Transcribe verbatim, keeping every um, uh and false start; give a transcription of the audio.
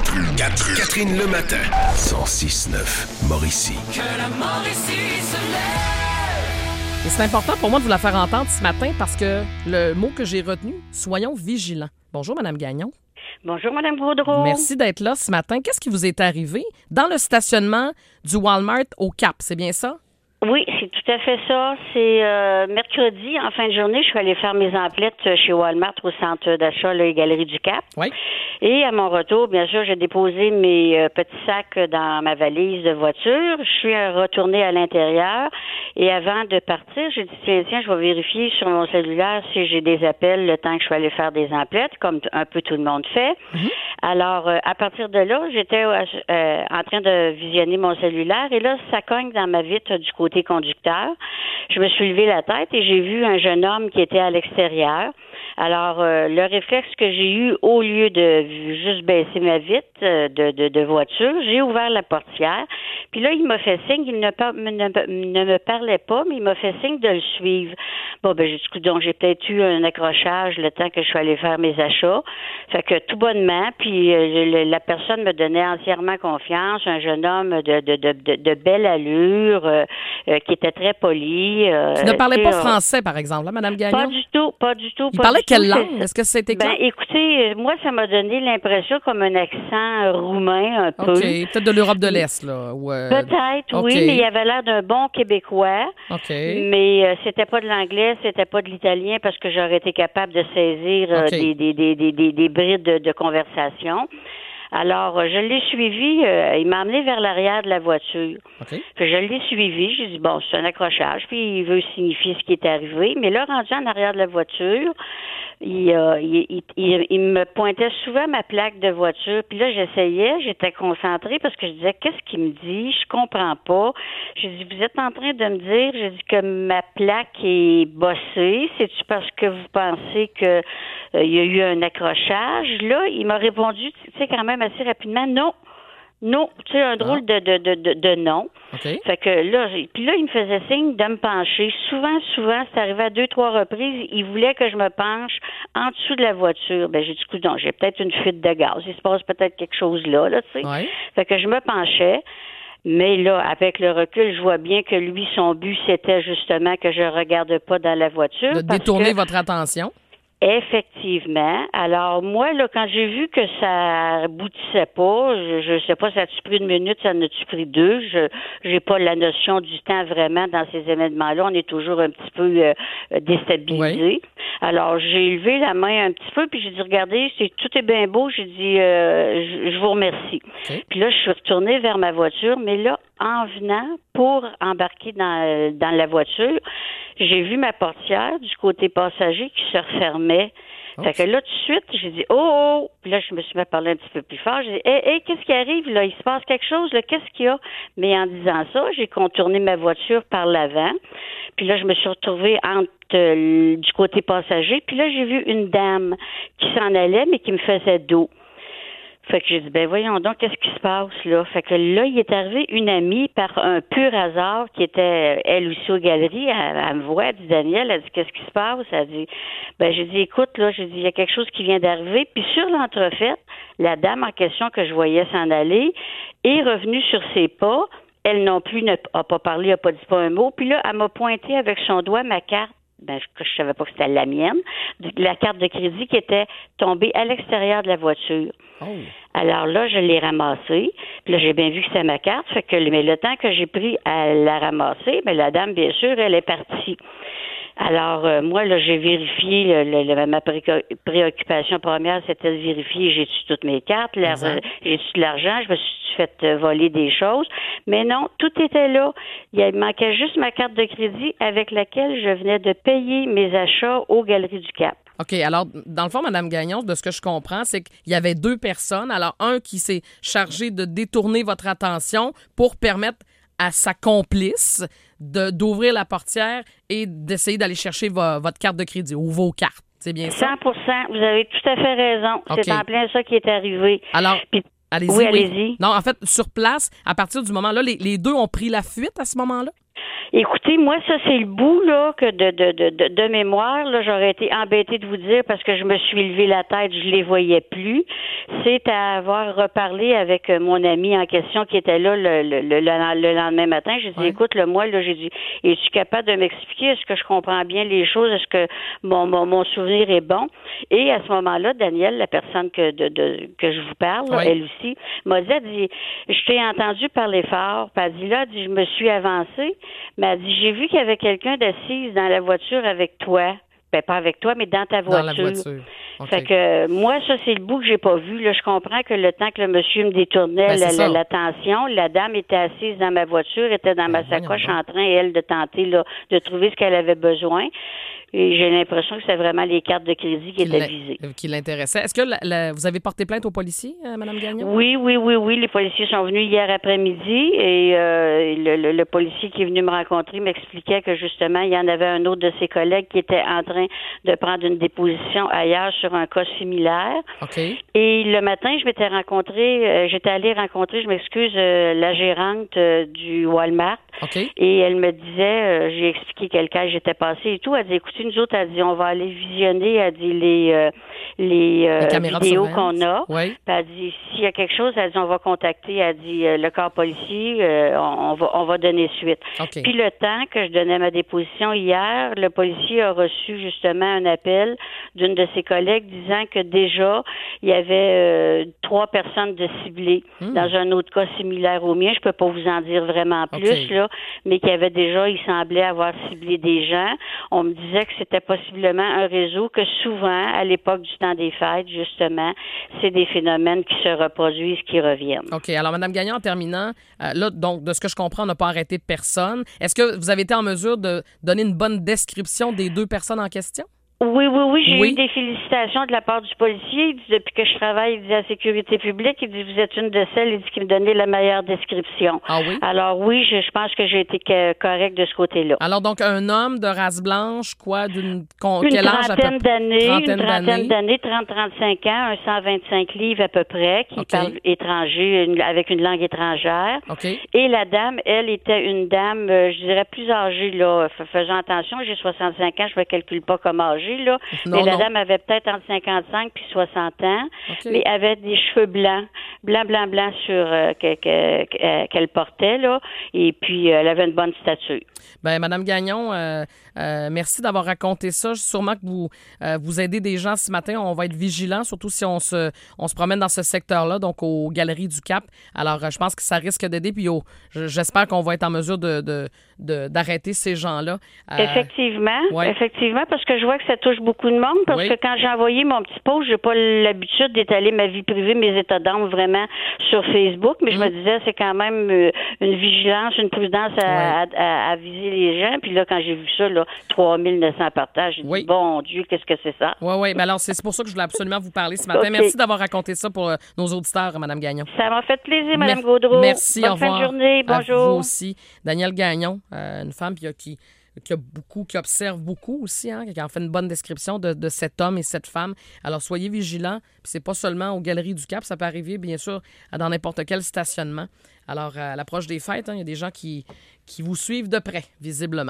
Catherine, Catherine le matin. cent six neuf Mauricie. Que la Mauricie se lève. Et c'est important pour moi de vous la faire entendre ce matin parce que le mot que j'ai retenu, soyons vigilants. Bonjour, Mme Gagnon. Bonjour, Mme Gaudreau. Merci d'être là ce matin. Qu'est-ce qui vous est arrivé dans le stationnement du Walmart au Cap? C'est bien ça? Oui, c'est tout à fait ça. C'est euh, mercredi, en fin de journée, je suis allée faire mes emplettes chez Walmart au centre d'achat, les Galeries du Cap. Oui. Et à mon retour, bien sûr, j'ai déposé mes euh, petits sacs dans ma valise de voiture. Je suis retournée à l'intérieur et avant de partir, j'ai dit, tiens, tiens, je vais vérifier sur mon cellulaire si j'ai des appels le temps que je suis allée faire des emplettes, comme un peu tout le monde fait. Mm-hmm. Alors, euh, à partir de là, j'étais euh, en train de visionner mon cellulaire et là, ça cogne dans ma vitre du côté conducteur. Je me suis levé la tête et j'ai vu un jeune homme qui était à l'extérieur. Alors, euh, le réflexe que j'ai eu, au lieu de juste baisser ma vitre euh, de, de, de voiture, j'ai ouvert la portière. Puis là, il m'a fait signe, il ne, par, ne, ne me parlait pas, mais il m'a fait signe de le suivre. Bon, ben, j'ai dit, donc j'ai peut-être eu un accrochage le temps que je suis allée faire mes achats. Fait que tout bonnement, puis euh, la personne me donnait entièrement confiance, un jeune homme de, de, de, de, de belle allure, euh, euh, qui était très poli. Euh, qui ne parlait pas euh, français, par exemple, là, Mme Gagnon? Pas du tout, pas du tout. Il pas parlait du quelle tout, langue? c'est... Est-ce que c'était clair? Ben, écoutez, moi, ça m'a donné l'impression comme un accent roumain, un peu. OK, peut-être de l'Europe de l'Est, là. Ou, euh... Peut-être, okay. oui, mais il avait l'air d'un bon Québécois. OK. Mais euh, c'était pas de l'anglais, c'était pas de l'italien, parce que j'aurais été capable de saisir euh, okay. des, des, des, des, des, des brides de, de conversation. Alors, je l'ai suivi, euh, il m'a emmené vers l'arrière de la voiture. Okay. Puis je l'ai suivi, j'ai dit, bon, c'est un accrochage, puis il veut signifier ce qui est arrivé. Mais là, rendu en arrière de la voiture, il, euh, il, il, il, il me pointait souvent ma plaque de voiture. Puis là, j'essayais, j'étais concentrée parce que je disais, qu'est-ce qu'il me dit? Je comprends pas. J'ai dit, vous êtes en train de me dire, j'ai dit que ma plaque est bossée. C'est-tu parce que vous pensez que euh, il y a eu un accrochage? Là, il m'a répondu, tu sais, quand même assez rapidement, non. Non, tu sais, un drôle ah. de, de, de, de non. Okay. Fait que là, puis là, il me faisait signe de me pencher. Souvent, souvent, c'est arrivé à deux, trois reprises, il voulait que je me penche en dessous de la voiture. Ben, j'ai dit, écoute, donc, j'ai peut-être une fuite de gaz. Il se passe peut-être quelque chose là, là, tu sais. Ouais. Fait que je me penchais. Mais là, avec le recul, je vois bien que lui, son but, c'était justement que je regarde pas dans la voiture. De détourner que... votre attention. Effectivement. Alors, moi, là, quand j'ai vu que ça aboutissait pas, je ne sais pas, ça a-tu pris une minute, ça en a-tu pris deux, je j'ai pas la notion du temps vraiment dans ces événements-là. On est toujours un petit peu euh, déstabilisé. Oui. Alors, j'ai levé la main un petit peu, puis j'ai dit, regardez, c'est, tout est bien beau. J'ai dit, euh, je, je vous remercie. Okay. Puis là, je suis retournée vers ma voiture, mais là, en venant pour embarquer dans, dans la voiture, j'ai vu ma portière du côté passager qui se refermait. Oops. Fait que là, tout de suite, j'ai dit « Oh, oh! » Puis là, je me suis mis à parler un petit peu plus fort. J'ai dit « Hé, hey, hey, qu'est-ce qui arrive, là? Il se passe quelque chose, là? Qu'est-ce qu'il y a? » Mais en disant ça, j'ai contourné ma voiture par l'avant. Puis là, je me suis retrouvée entre euh, du côté passager. Puis là, j'ai vu une dame qui s'en allait, mais qui me faisait dos. Fait que j'ai dit, ben voyons donc, qu'est-ce qui se passe, là? Fait que là, il est arrivé une amie par un pur hasard qui était, elle aussi aux galeries. Elle, elle me voit, elle dit, Danielle, elle dit, qu'est-ce qui se passe? Elle dit, ben j'ai dit, écoute, là, j'ai dit, il y a quelque chose qui vient d'arriver. Puis sur l'entrefaite, la dame en question que je voyais s'en aller est revenue sur ses pas. Elle non plus n'a pas parlé, n'a pas dit pas un mot. Puis là, elle m'a pointé avec son doigt ma carte. Ben, je, je savais pas que c'était la mienne, la carte de crédit qui était tombée à l'extérieur de la voiture. Oh. Alors là, je l'ai ramassée. Puis là, j'ai bien vu que c'était ma carte. Fait que, mais le temps que j'ai pris à la ramasser, ben, la dame, bien sûr, elle est partie. Alors, euh, moi, là, j'ai vérifié, le, le, ma pré- préoccupation première, c'était de vérifier, j'ai-tu toutes mes cartes, j'ai-tu de l'argent, je me suis fait euh, voler des choses. Mais non, tout était là. Il manquait juste ma carte de crédit avec laquelle je venais de payer mes achats aux Galeries du Cap. OK. Alors, dans le fond, Mme Gagnon, de ce que je comprends, c'est qu'il y avait deux personnes. Alors, un qui s'est chargé de détourner votre attention pour permettre à sa complice de, d'ouvrir la portière et d'essayer d'aller chercher vo, votre carte de crédit ou vos cartes. C'est bien ça? cent pour cent. Vous avez tout à fait raison. Okay. C'est en plein ça qui est arrivé. Alors, Puis, allez-y. Oui, oui, allez-y. Non, en fait, sur place, à partir du moment-là, les, les deux ont pris la fuite à ce moment-là? Écoutez, moi, ça, c'est le bout, là, que de, de, de, de, de mémoire, là, j'aurais été embêtée de vous dire parce que je me suis levé la tête, je les voyais plus. C'est à avoir reparlé avec mon ami en question qui était là le, le, le, le lendemain matin. J'ai dit, ouais. écoute, le moi, là, j'ai dit, es-tu capable de m'expliquer? Est-ce que je comprends bien les choses? Est-ce que mon, mon, mon souvenir est bon? Et à ce moment-là, Danielle, la personne que, de, de, que je vous parle, là, ouais. elle aussi, m'a dit, elle dit, je t'ai entendu parler fort. Puis elle dit, là, elle dit, je me suis avancée. Mais elle dit, j'ai vu qu'il y avait quelqu'un d'assise dans la voiture avec toi. Ben, pas avec toi, mais dans ta voiture. Dans la voiture. Okay. Fait que moi, ça, c'est le bout que j'ai pas vu. Là, je comprends que le temps que le monsieur me détournait ben, la, la, l'attention, la dame était assise dans ma voiture, était dans ben, ma sacoche en train, elle, de tenter là, de trouver ce qu'elle avait besoin. Et j'ai l'impression que c'est vraiment les cartes de crédit qui, qui étaient visées. Qui l'intéressaient. Est-ce que la, la, vous avez porté plainte aux policiers, euh, Mme Gagnon? Oui, oui, oui, oui. Les policiers sont venus hier après-midi et euh, le, le, le policier qui est venu me rencontrer m'expliquait que justement, il y en avait un autre de ses collègues qui était en train de prendre une déposition ailleurs sur un cas similaire. OK. Et le matin, je m'étais rencontrée, euh, j'étais allée rencontrer, je m'excuse, euh, la gérante euh, du Walmart. OK. Et elle me disait, euh, j'ai expliqué quel cas j'étais passée et tout. Elle dit, écoutez, nous autres, elle dit, on va aller visionner, elle dit, les, euh, les, euh, les vidéos qu'on a. Oui. Puis elle dit, s'il y a quelque chose, elle dit, on va contacter, elle dit, euh, le corps policier, euh, on, on va, on va donner suite. Okay. Puis le temps que je donnais ma déposition hier, le policier a reçu justement un appel d'une de ses collègues disant que déjà, il y avait euh, trois personnes de ciblées hmm. dans un autre cas similaire au mien. Je peux pas vous en dire vraiment plus, okay. là, mais qu'il y avait déjà, il semblait avoir ciblé des gens. On me disait que c'était possiblement un réseau que souvent, à l'époque du temps des fêtes, justement, c'est des phénomènes qui se reproduisent, qui reviennent. OK. Alors, Mme Gagnon, en terminant, euh, là, donc, de ce que je comprends, on n'a pas arrêté personne. Est-ce que vous avez été en mesure de donner une bonne description des deux personnes en question? Oui, oui, oui. J'ai oui. eu des félicitations de la part du policier. Il dit, depuis que je travaille, il dit à la sécurité publique, il dit, vous êtes une de celles, il dit, qui me donnait la meilleure description. Ah oui? Alors oui, je, je pense que j'ai été correct de ce côté-là. Alors donc, un homme de race blanche, quoi, d'une... Con, une quel âge à peu trentaine d'années, trentaine une trentaine d'années, trente à trente-cinq ans, un cent vingt-cinq livres à peu près, qui okay. parle étranger, une, avec une langue étrangère. Okay. Et la dame, elle, était une dame, euh, je dirais, plus âgée, là. Faisant attention, j'ai soixante-cinq ans, je ne me calcule pas comme âgée, là. Non, mais la non. dame avait peut-être entre cinquante-cinq puis soixante ans, okay. mais avait des cheveux blancs, blancs, blancs, blancs sur euh, que, que, que, qu'elle portait, là, et puis euh, elle avait une bonne stature. Bien, Mme Gagnon, euh, euh, merci d'avoir raconté ça. Sûrement que vous, euh, vous aidez des gens ce matin. On va être vigilants, surtout si on se, on se promène dans ce secteur-là, donc aux Galeries du Cap. Alors, euh, je pense que ça risque d'aider, puis oh, j'espère qu'on va être en mesure de, de, de, d'arrêter ces gens-là. Euh, effectivement, ouais. effectivement, parce que je vois que ça touche beaucoup de monde, parce oui. que quand j'ai envoyé mon petit post, j'ai pas l'habitude d'étaler ma vie privée, mes états d'âme vraiment sur Facebook, mais mmh. je me disais, c'est quand même euh, une vigilance, une prudence à, ouais. à, à, à viser les gens. Puis là, quand j'ai vu ça, là, trois mille neuf cents partages, j'ai oui. dit, bon Dieu, qu'est-ce que c'est ça? Oui, oui. Mais alors, c'est pour ça que je voulais absolument vous parler ce matin. Okay. Merci d'avoir raconté ça pour euh, nos auditeurs, Mme Gagnon. Ça m'a fait plaisir, Mme Mer- Gaudreau. Merci, Bonne au revoir. fin de journée, bonjour. À vous aussi. Danielle Gagnon, euh, une femme qui, qui, qui a beaucoup, qui observe beaucoup aussi, hein, qui en fait une bonne description de, de cet homme et cette femme. Alors, soyez vigilants. Puis c'est pas seulement aux Galeries du Cap, ça peut arriver, bien sûr, dans n'importe quel stationnement. Alors, à l'approche des fêtes, hein, il y a des gens qui, qui vous suivent de près, visiblement.